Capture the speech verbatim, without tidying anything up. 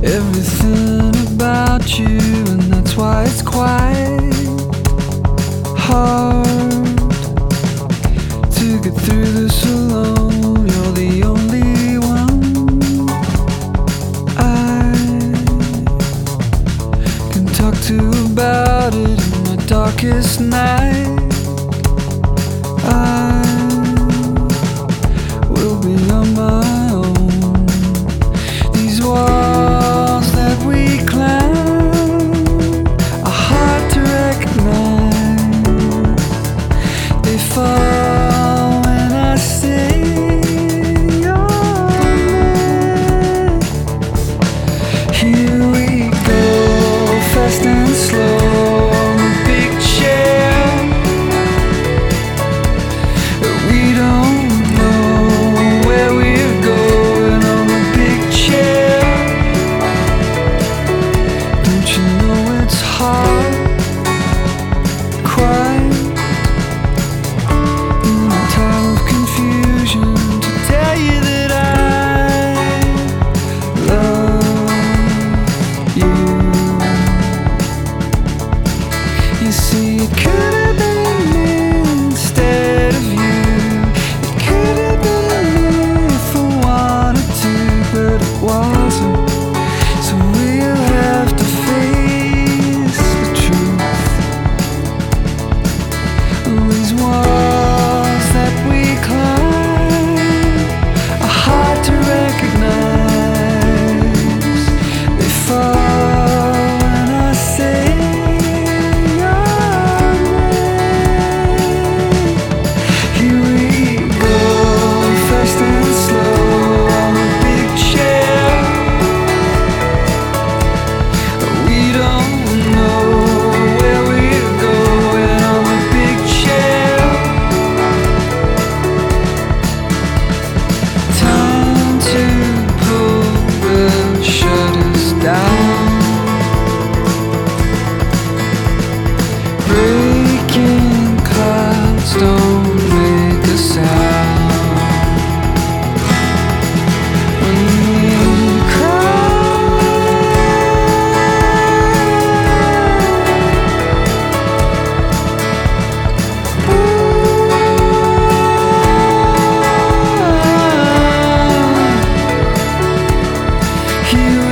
everything about you, and that's why it's quite hard to get through this alone. You're the only one I can talk to about it in my darkest night. I will be on my own. These walls that we climb are hard to recognize. They fall when I say your name. Here we go, fast and slow on the big chair. We don't know where we're going on the big chair. Don't you know it's hard, quite in a time of confusion, to tell you that I love you. You see, it could have been me instead of you. It could have been me if I wanted to, but it wasn't. So we'll have to face the truth. These walls that we climb are hard to recognize. They fall when I say your name. Here we go, fast and slow on the big chair. We don't know where we're going on the big chair. Time to pull the shutters down. Breaking clouds don't make a sound. When we cry, here